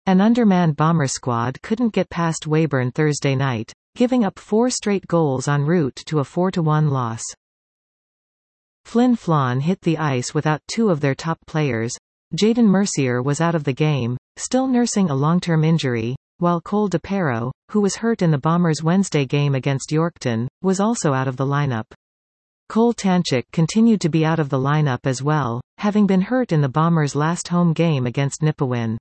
An undermanned bomber squad couldn't get past Weyburn Thursday night, giving up 4 straight goals en route to a 4-1 loss. Flin Flon hit the ice without 2 of their top players. Jayden Mercier was out of the game, still nursing a long-term injury, while Cole DePero, who was hurt in the Bombers' Wednesday game against Yorkton, was also out of the lineup. Cole Tanchik continued to be out of the lineup as well, having been hurt in the Bombers' last home game against Nipawin.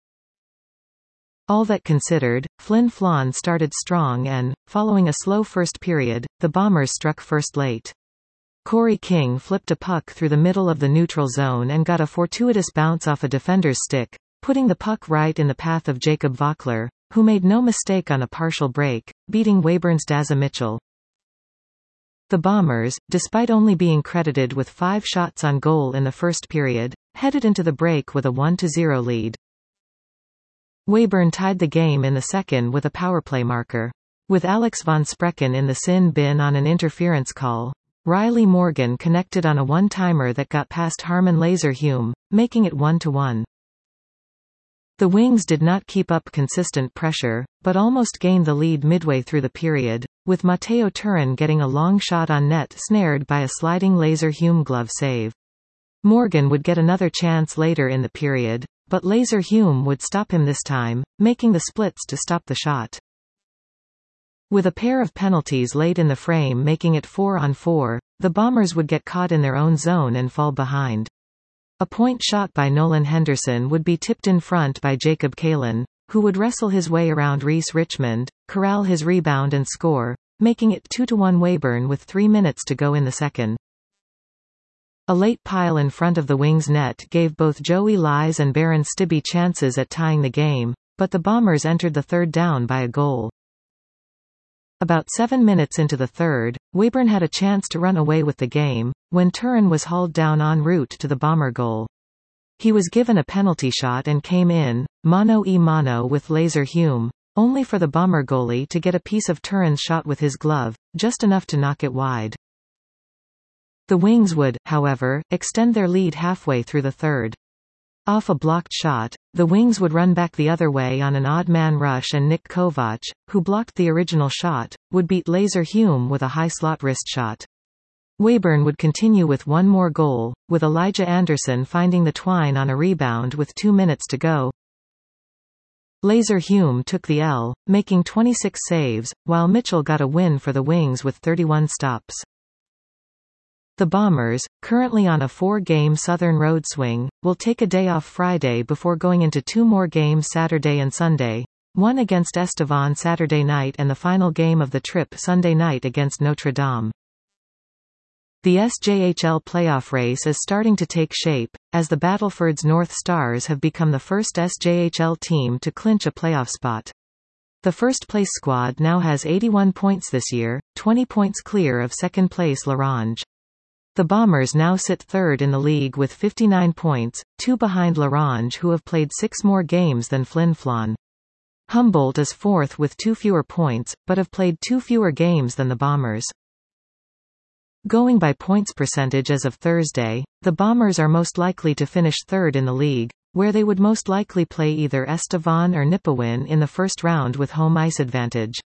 All that considered, Flin Flon started strong and, following a slow first period, the Bombers struck first late. Corey King flipped a puck through the middle of the neutral zone and got a fortuitous bounce off a defender's stick, putting the puck right in the path of Jacob Vockler, who made no mistake on a partial break, beating Weyburn's Daza Mitchell. The Bombers, despite only being credited with 5 shots on goal in the first period, headed into the break with a 1-0 lead. Weyburn tied the game in the second with a powerplay marker. With Alex von Sprecken in the sin bin on an interference call, Riley Morgan connected on a one-timer that got past Harmon Laserhume, making it 1-1. The Wings did not keep up consistent pressure, but almost gained the lead midway through the period, with Matteo Turin getting a long shot on net snared by a sliding Laserhume glove save. Morgan would get another chance later in the period, but Laserhume would stop him this time, making the splits to stop the shot. With a pair of penalties late in the frame making it 4-on-4, the Bombers would get caught in their own zone and fall behind. A point shot by Nolan Henderson would be tipped in front by Jacob Kalin, who would wrestle his way around Reese Richmond, corral his rebound and score, making it 2-1 Weyburn with 3 minutes to go in the second. A late pile in front of the Wings' net gave both Joey Lies and Baron Stibbe chances at tying the game, but the Bombers entered the third down by a goal. About 7 minutes into the third, Weyburn had a chance to run away with the game, when Turin was hauled down en route to the Bomber goal. He was given a penalty shot and came in, mano-a-mano with Laserhume, only for the Bomber goalie to get a piece of Turin's shot with his glove, just enough to knock it wide. The Wings would, however, extend their lead halfway through the third. Off a blocked shot, the Wings would run back the other way on an odd-man rush and Nick Kovac, who blocked the original shot, would beat Laserhume with a high-slot wrist shot. Weyburn would continue with one more goal, with Elijah Anderson finding the twine on a rebound with 2 minutes to go. Laserhume took the L, making 26 saves, while Mitchell got a win for the Wings with 31 stops. The Bombers, currently on a 4-game Southern road swing, will take a day off Friday before going into 2 more games Saturday and Sunday, one against Estevan Saturday night and the final game of the trip Sunday night against Notre Dame. The SJHL playoff race is starting to take shape, as the Battleford's North Stars have become the first SJHL team to clinch a playoff spot. The first-place squad now has 81 points this year, 20 points clear of second-place L'Orange. The Bombers now sit third in the league with 59 points, 2 behind L'Orange who have played 6 more games than Flin Flon. Humboldt is fourth with 2 fewer points, but have played 2 fewer games than the Bombers. Going by points percentage as of Thursday, the Bombers are most likely to finish third in the league, where they would most likely play either Estevan or Nipawin in the first round with home ice advantage.